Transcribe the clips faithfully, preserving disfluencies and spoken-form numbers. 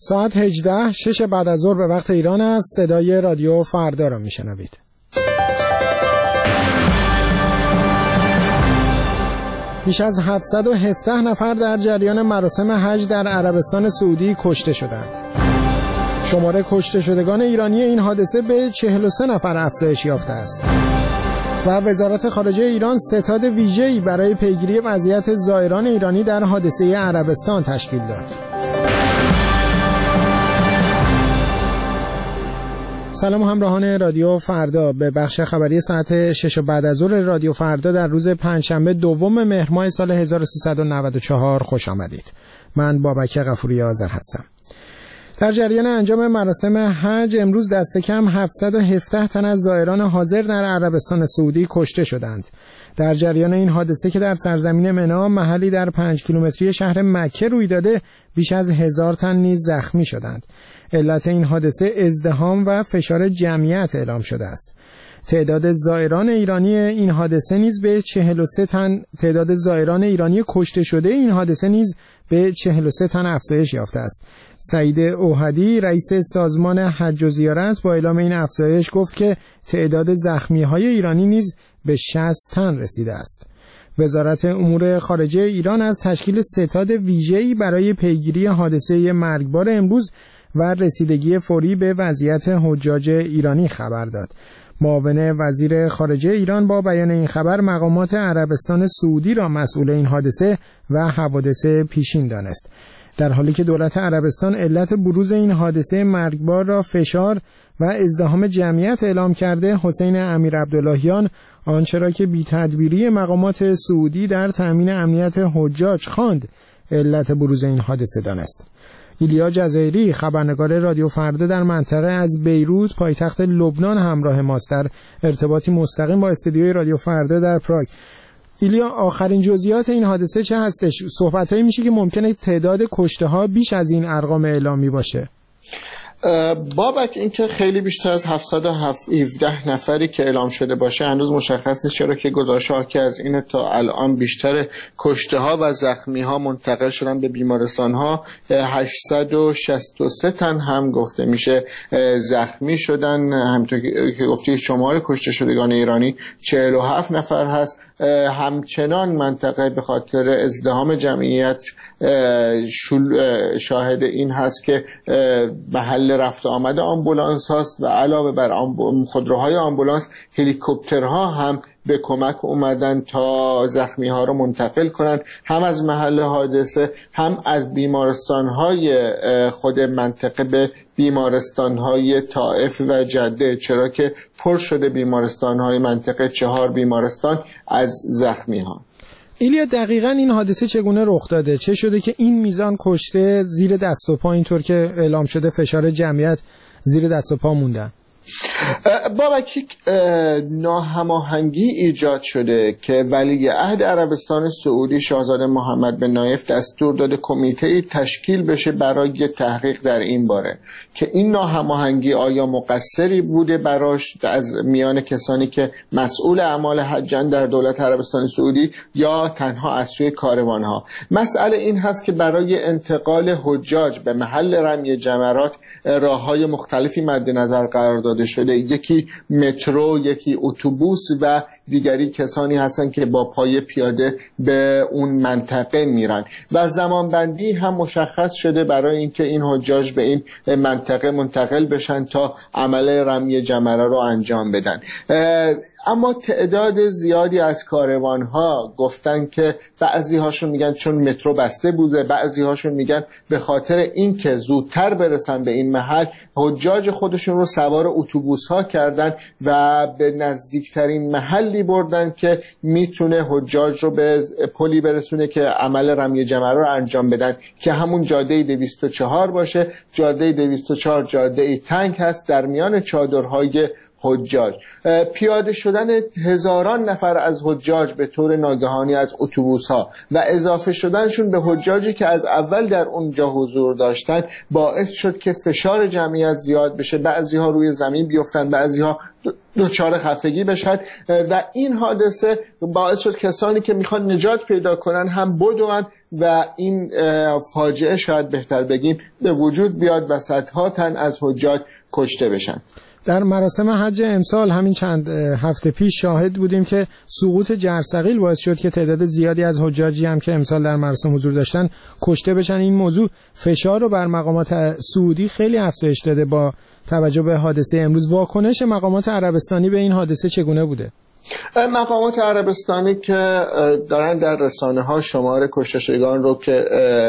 ساعت هجده، شش بعد از ظهر به وقت ایران است. صدای رادیو فردا را میشنوید. بیش از هفتصد و هفده نفر در جریان مراسم حج در عربستان سعودی کشته شدند. شماره کشته شدگان ایرانی این حادثه به چهل و سه نفر افزایش یافته است. و وزارت خارجه ایران ستاد ویژه‌ای برای پیگیری وضعیت زائران ایرانی در حادثه عربستان تشکیل داد. سلام همراهان رادیو فردا، به بخش خبری ساعت شش بعد از ظهر رادیو فردا در روز پنجشنبه دوم مهر ماه سال هزار و سیصد و نود و چهار خوش آمدید. من بابک غفوری آذر هستم. در جریان انجام مراسم حج امروز دست کم هفتصد و هفده تن از زائران حاضر در عربستان سعودی کشته شدند. در جریان این حادثه که در سرزمین منی، محلی در پنج کیلومتری شهر مکه روی داده، بیش از هزار تن نیز زخمی شدند. علت این حادثه ازدحام و فشار جمعیت اعلام شده است. تعداد زائران ایرانی این حادثه نیز به چهل و سه تن تعداد زائران ایرانی کشته شده این حادثه نیز به چهل و سه تن افزایش یافته است. سعید اوحدی، رئیس سازمان حج و زیارت، با اعلام این افزایش گفت که تعداد زخمی‌های ایرانی نیز به شصت تن رسیده است. وزارت امور خارجه ایران از تشکیل ستاد ویژه‌ای برای پیگیری حادثه مرگبار امروز و رسیدگی فوری به وضعیت حجاج ایرانی خبر داد. معاون وزیر خارجه ایران با بیان این خبر مقامات عربستان سعودی را مسئول این حادثه و حوادث پیشین دانست، در حالی که دولت عربستان علت بروز این حادثه مرگبار را فشار و ازدحام جمعیت اعلام کرده. حسین امیر عبداللهیان آنچه را که بی‌تدبیری مقامات سعودی در تأمین امنیت حجاج خواند علت بروز این حادثه دانست. ایلیا جزایری، خبرنگار رادیو فردا در منطقه از بیروت پایتخت لبنان همراه ماست، در ارتباطی مستقیم با استودیوی رادیو فردا در پراگ. ایلیا، آخرین جزئیات این حادثه چه هستش؟ صحبتایی میشه که ممکنه تعداد کشته ها بیش از این ارقام اعلامی باشه. بابک، این که خیلی بیشتر از هفتصد و هفده نفری که اعلام شده باشه هنوز مشخص نیست، چرا که گزارش‌ها که از این تا الان بیشتر کشته ها و زخمی ها منتقل شدن به بیمارستان ها. هشتصد و شصت و سه تن هم گفته میشه زخمی شدن. همونطور که گفتی شمار کشته شدگان ایرانی چهل و هفت نفر هست. همچنان منطقه به خاطر ازدحام جمعیت شاهد این هست که محل رفت آمد آمبولانس هاست و علاوه بر خودروهای آمبولانس هلیکوپترها هم به کمک اومدن تا زخمی ها رو منتقل کنن، هم از محل حادثه هم از بیمارستان های خود منطقه به بیمارستان های طائف و جده، چرا که پر شده بیمارستان های منطقه، چهار بیمارستان از زخمی ها. ایلیا، دقیقاً این حادثه چگونه رخ داده؟ چه شده که این میزان کشته زیر دست و پا، اینطور که اعلام شده فشار جمعیت زیر دست و پا موندن؟ بابک، ناهماهنگی ایجاد شده که ولیعهد عربستان سعودی شاهزاده محمد بن نایف دستور داده کمیته‌ای تشکیل بشه برای تحقیق در این باره که این ناهماهنگی آیا مقصری بوده براش از میان کسانی که مسئول اعمال حجن در دولت عربستان سعودی یا تنها از سوی کاروانها. مسئله این هست که برای انتقال حجاج به محل رمی جمرات راه‌های مختلفی مد نظر قرار داده شده. یکی مترو، یکی اتوبوس و دیگری کسانی هستند که با پای پیاده به اون منطقه میرن و زمانبندی هم مشخص شده برای اینکه این حجاج به این منطقه منتقل بشن تا عمل رمی جمره رو انجام بدن. اما تعداد زیادی از کاروانها گفتن که بعضی هاشون میگن چون مترو بسته بوده، بعضی هاشون میگن به خاطر اینکه زودتر برسن به این محل حجاج خودشون رو سوار اتوبوس ها کردن و به نزدیکترین محلی بردن که میتونه حجاج رو به پلی برسونه که عمل رمی جمره رو انجام بدن، که همون جاده دویست و چهار باشه. جاده دویست و چهار جاده تنگ هست، در میان چادرهای حجاج. پیاده شدن هزاران نفر از حجاج به طور ناگهانی از اتوبوس‌ها و اضافه شدنشون به حجاجی که از اول در اونجا حضور داشتن باعث شد که فشار جمعیت زیاد بشه، بعضی‌ها روی زمین بیفتن، بعضی‌ها دچار خفگی بشن و این حادثه باعث شد کسانی که میخوان نجات پیدا کنن هم بدون و این فاجعه شاید بهتر بگیم به وجود بیاد و صدها تن از حجاج کشته بشن. در مراسم حج امسال همین چند هفته پیش شاهد بودیم که سقوط جرثقیل باعث شد که تعداد زیادی از حجاجی هم که امسال در مراسم حضور داشتن کشته بشن. این موضوع فشار رو بر مقامات سعودی خیلی افزایش داده. با توجه به حادثه امروز واکنش مقامات عربستانی به این حادثه چگونه بوده؟ مقامات عربستانی که دارن در رسانه ها شمار کشتشگان رو که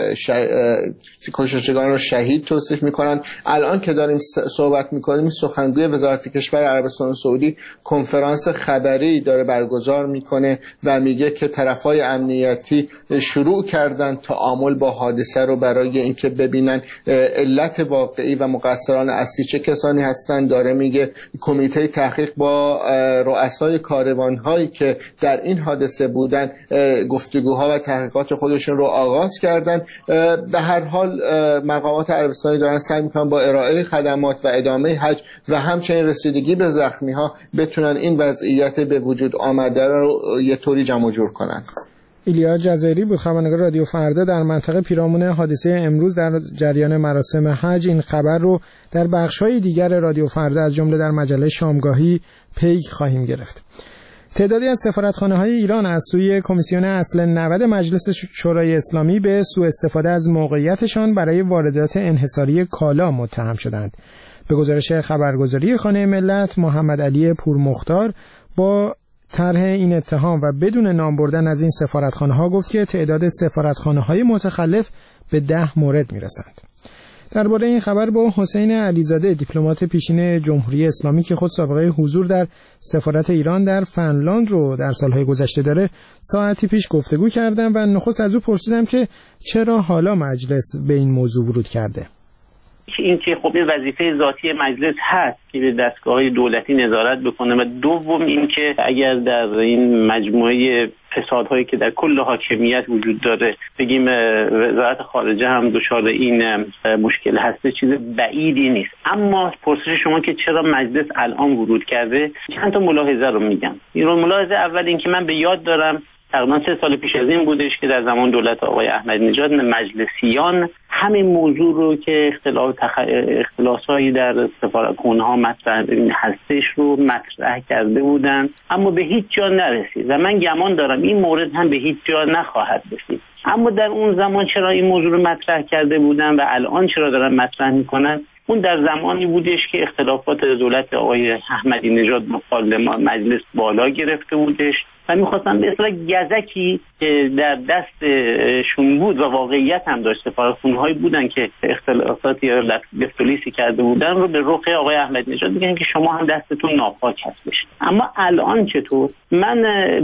کشتشگان رو شهید توصیف میکنن. الان که داریم صحبت میکنیم سخنگوی وزارت کشور عربستان سعودی کنفرانس خبری داره برگزار میکنه و میگه که طرفای امنیتی شروع کردن تعامل با حادثه رو برای اینکه ببینن علت واقعی و مقصران اصلی چه کسانی هستن. داره میگه کمیته تحقیق با رؤسای کاروان‌هایی که در این حادثه بودن گفتگوها و تحقیقات خودشون رو آغاز کردن. به هر حال مقامات عربستانی دارن سعی میکنن با ارائه خدمات و ادامه حج و همچنین رسیدگی به زخمی‌ها بتونن این وضعیت به وجود آمده رو یه طوری جمع جور کنن. ایلیا جزایری بود، خبرنگار رادیو فردا در منطقه پیرامون حادثه امروز در جریان مراسم حج. این خبر رو در بخش‌های دیگر رادیو فردا از جمله در مجله شامگاهی پی خواهیم گرفت. تعدادی از سفارتخانه‌های ایران از سوی کمیسیون اصل نود مجلس شورای اسلامی به سوء استفاده از موقعیتشان برای واردات انحصاری کالا متهم شدند. به گزارش خبرگزاری خانه ملت، محمد علی پورمختار با طرح این اتهام و بدون نام بردن از این سفارتخانه‌ها گفت که تعداد سفارتخانه‌های متخلف به ده مورد میرسند. درباره این خبر با حسین علیزاده، دیپلمات پیشین جمهوری اسلامی که خود سابقه حضور در سفارت ایران در فنلاند رو در سالهای گذشته داره، ساعتی پیش گفتگو کردم و نخست از او پرسیدم که چرا حالا مجلس به این موضوع ورود کرده. این که خب این وظیفه ذاتی مجلس هست که به دستگاه‌های دولتی نظارت بکنه و دوم این که اگر در این مجموعه فسادهایی که در کل حاکمیت وجود داره بگیم وزارت خارجه هم دچار این مشکل هست، چیز بعیدی نیست. اما پرسش شما که چرا مجلس الان ورود کرده، چند تا ملاحظه رو میگم. این ملاحظه اول این که من به یاد دارم تقریبا سه سال پیش از این بودش که در زمان دولت آقای احمدی نژاد مجلسیان همین موضوع رو که اختلاف تخ... اختلاسایی در سفارتخانه‌ها مطرح هستش رو مطرح کرده بودن، اما به هیچ جا نرسید و من گمان دارم این مورد هم به هیچ جا نخواهد رسید. اما در اون زمان چرا این موضوع رو مطرح کرده بودن و الان چرا دارن مطرح میکنن؟ اون در زمانی بودش که اختلافات دولت آقای احمدی نژاد با پارلمان مجلس بالا گرفته بودش و میخواستن به اصطلاح گزکی که در دستشون بود و واقعیت هم داشت، سفارتخانه‌هایی بودن که اختلافاتی یا لفت کرده بودن رو به رخ آقای احمدی نژاد میگن که شما هم دستتون ناپاک هستش. اما الان چطور؟ من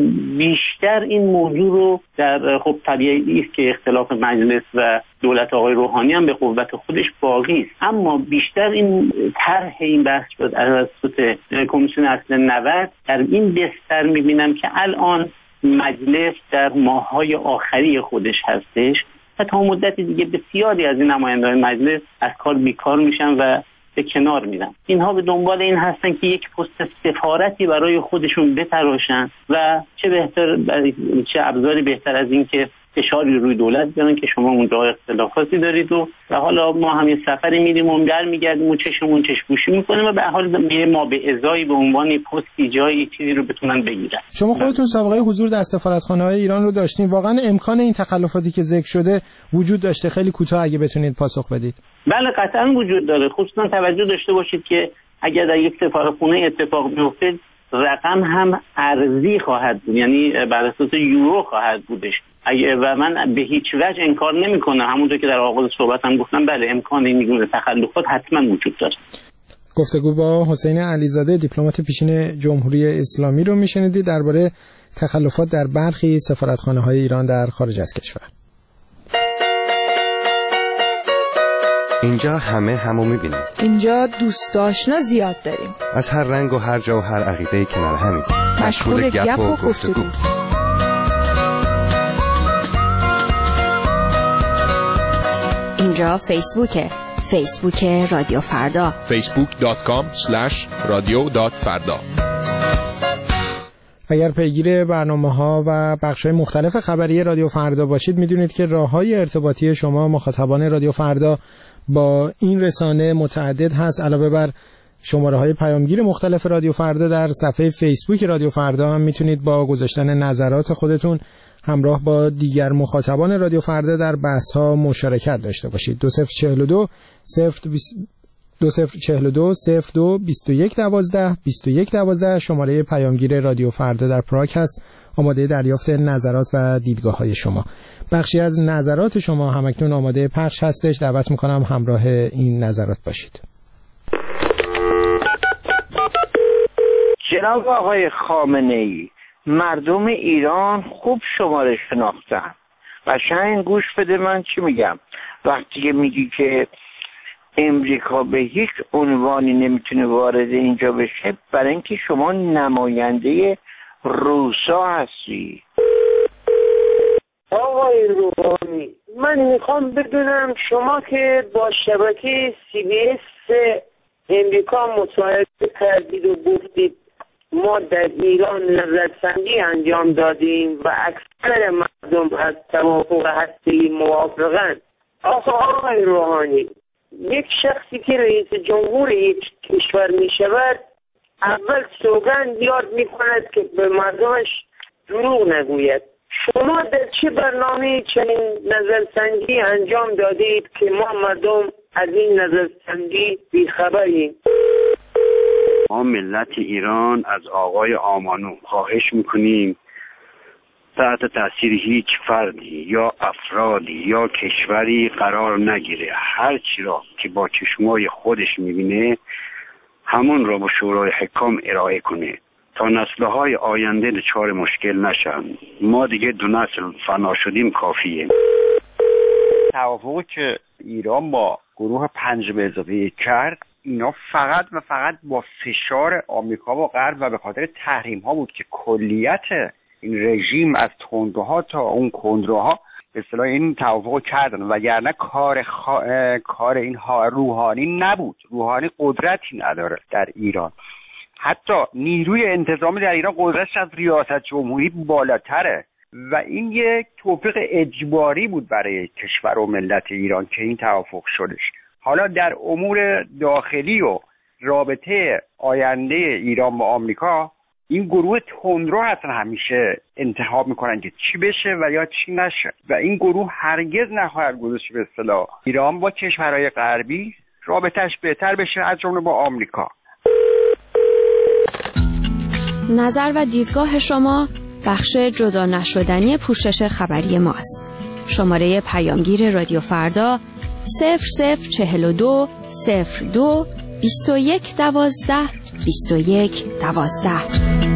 بیشتر این موضوع رو در خب طبیعی است که اختلاف مجلس و دولت آقای روحانی هم به قوت خودش باقی است، اما بیشتر این طرح این بحث شد از توسط کمیسیون اصل نود در این بستر میبینم که الان مجلس در ماه‌های آخری خودش هستش و تا مدت دیگه بسیاری از این نمایندگان مجلس از کار بیکار میشن و به کنار میرن. اینها به دنبال این هستن که یک پست سفارتی برای خودشون بتراشن و چه بهتر چه ابزاری بهتر از این که فشاری روی دولت بیارن که شما اونجا اختلافاتی دارید و و حالا ما هم یه سفری میریم و در میگردیم و چشمون چشم‌پوشی میکنیم و به حال ما به ازای به عنوان پستی جایی چیزی رو بتونن بگیرن. شما خودتون سابقه حضور در سفارتخانه‌های ایران رو داشتین، واقعا امکان این تخلفاتی که ذکر شده وجود داشته؟ خیلی کوتاه اگه بتونید پاسخ بدید. بله قطعا وجود داره. خصوصا توجه داشته باشید که اگر در یک سفارتخانه اتفاق بیفته رقم هم ارزی خواهد بود، یعنی بر اساس یورو خواهد بودش و من به هیچ وجه انکار نمی‌کنم، همونطور که در آغاز صحبتم گفتم بله امکان این گونه تخلفات حتما وجود داره. گفتگو با حسین علیزاده، دیپلمات پیشین جمهوری اسلامی رو میشنیدید درباره تخلفات در برخی سفارتخانه‌های ایران در خارج از کشور. اینجا همه همو میبینیم. اینجا دوست آشنا زیاد داریم. از هر رنگ و هر جا و هر عقیده کنار همیم. مشغول گپ و گفتگو. اینجا فیسبوکه. فیسبوک رادیو فردا. فیسبوک دات کام اسلش رادیو دات فردا. اگر پیگیر برنامه‌ها و بخش‌های مختلف خبری رادیو فردا باشید می‌دونید که راه‌های ارتباطی شما مخاطبان رادیو فردا با این رسانه متعدد هست. علاوه بر شماره‌های پیامگیر مختلف رادیو فردا، در صفحه فیسبوک رادیو فردا هم می‌تونید با گذاشتن نظرات خودتون همراه با دیگر مخاطبان رادیو فردا در بحث‌ها مشارکت داشته باشید. دو صفر چهل و دو صفر دو صفر چهل و دو صفر دو بیست و یک دوازده بیست و یک دوازده شماره پیامگیر رادیو فردا در پراگ هست، آماده دریافت نظرات و دیدگاه‌های شما. بخشی از نظرات شما همکنون آماده پخش هستش. دعوت می‌کنم همراه این نظرات باشید. جناب آقای خامنه‌ای، مردم ایران خوب شما رو شناختن. قشنگ گوش بده من چی میگم. وقتی که میگی که امریکا به هیچ عنوانی نمیتونه وارد اینجا بشه، برای اینکه شما نماینده روسا هستی. آقای روحانی، من میخوام بدونم شما که با شبکه سی بی اس امریکا مصاحبه کردید و گفتید ما در ایران نظرسنجی انجام دادیم و اکثر مردم از توافق هسته‌ای موافقند. آخه آقای روحانی، یک شخصی که رئیس جمهور یک کشور می شود اول سوگند یاد می کند که به مردمش دروغ نگوید. شما در چه برنامه چنین نظرسنجی انجام دادید که ما مردم از این نظرسنجی بیخبریم؟ ما ملت ایران از آقای آمانو خواهش میکنیم تحت تاثیر هیچ فردی یا افرادی یا کشوری قرار نگیره. هر چی را که با چشمای خودش میبینه همون را با شورای حکام ارائه کنه تا نسل‌های آینده دچار مشکل نشن. ما دیگه دو نسل فنا شدیم کافیه. توافقی که ایران با گروه پنج به اضافه یک کرد، اینا فقط و فقط با فشار آمریکا و غرب و به خاطر تحریم ها بود که کلیت این رژیم از تندروها تا اون کندروها به اصطلاح این توافق کردن، وگرنه کار خا... کار این روحانی نبود. روحانی قدرتی نداره در ایران. حتی نیروی انتظامی در ایران قدرتش از ریاست جمهوری بالاتره و این یک توفیق اجباری بود برای کشور و ملت ایران که این توافق شدش. حالا در امور داخلی و رابطه آینده ایران با آمریکا، این گروه تندرو هستن همیشه انتخاب میکنن که چی بشه و یا چی نشه و این گروه هرگز نخواهد گذاشت به اصطلاح ایران با کشورهای غربی رابطهش بهتر بشه از جمله با آمریکا. نظر و دیدگاه شما بخش جدا نشدنی پوشش خبری ماست. شماره پیامگیر رادیو فردا صفر صفر چهل و دو صفر دو بیست و یک دوازده بیست و یک دوازده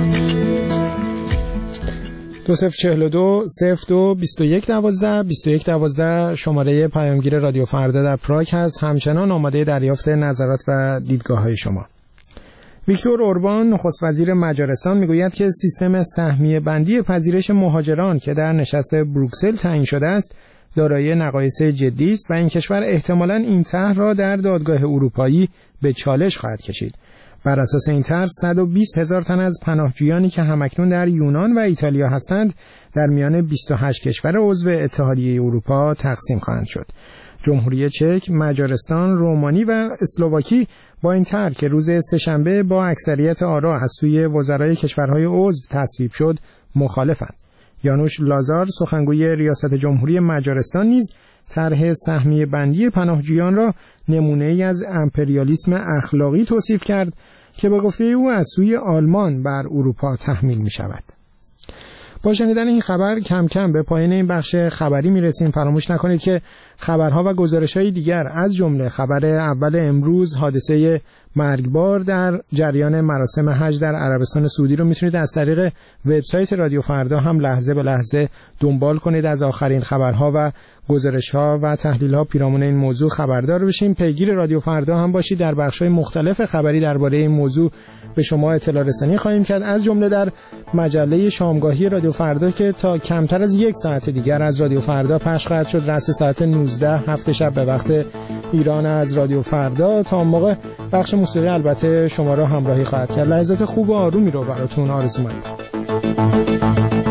دو صفر چهل و دو صفر دو بیست و یک دوازده بیست و یک دوازده شماره پیامگیر رادیو فردا در پراگ هست. همچنان آماده دریافت نظرات و دیدگاه های شما. ویکتور اوربان نخست وزیر مجارستان میگوید که سیستم سهمیه بندی پذیرش مهاجران که در نشست بروکسل تعیین شده است دارای نقایص جدی است و این کشور احتمالاً این طرح را در دادگاه اروپایی به چالش خواهد کشید. بر اساس این طرح صد و بیست هزار تن از پناهجویانی که همکنون در یونان و ایتالیا هستند در میان بیست و هشت کشور عضو اتحادیه اروپا تقسیم خواهند شد. جمهوری چک، مجارستان، رومانی و اسلواکی با این طرح که روز سه‌شنبه با اکثریت آرا از سوی وزرای کشورهای عضو تصویب شد مخالفند. یانوش لازار سخنگوی ریاست جمهوری مجارستان نیز طرح سهمیه بندی پناهجویان را نمونه‌ای از امپریالیسم اخلاقی توصیف کرد که به گفته او از سوی آلمان بر اروپا تحمیل می شود. با شنیدن این خبر کم کم به پایان این بخش خبری می رسیم. فراموش نکنید که خبرها و گزارش‌های دیگر از جمله خبر اول امروز حادثه مرگبار در جریان مراسم حج در عربستان سعودی رو میتونید از طریق وبسایت رادیو فردا هم لحظه به لحظه دنبال کنید. از آخرین خبرها و گزارش‌ها و تحلیل‌ها پیرامون این موضوع خبردار بشین. پیگیر رادیو فردا هم باشید. در بخش‌های مختلف خبری درباره این موضوع به شما اطلاع رسانی خواهیم کرد، از جمله در مجله شامگاهی رادیو فردا که تا کمتر از یک ساعت دیگر از رادیو فردا پخش خواهد شد، رأس ساعت نوزده هفت شب به وقت ایران از رادیو فردا. تا اون موقع بخش موسیقی البته شما را همراهی خواهد کرد. لحظات خوب و آرومی رو براتون آرزو می‌کنم.